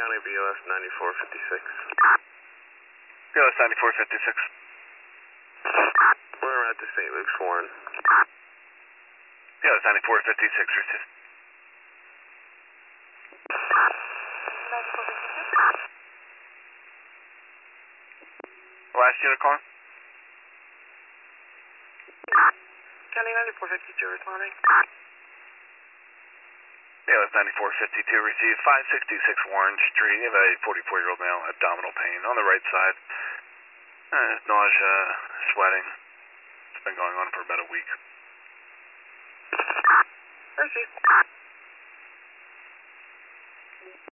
County, BLS 9456. BLS 9456. We're at the St. Luke's Warren. BLS 9456 received. Last unit calling? County 9452 responding. BLS 9452 received 566 Warren Street. You have a 44-year-old male, abdominal pain on the right side. Nausea, sweating. It's been going on for about a week. Received.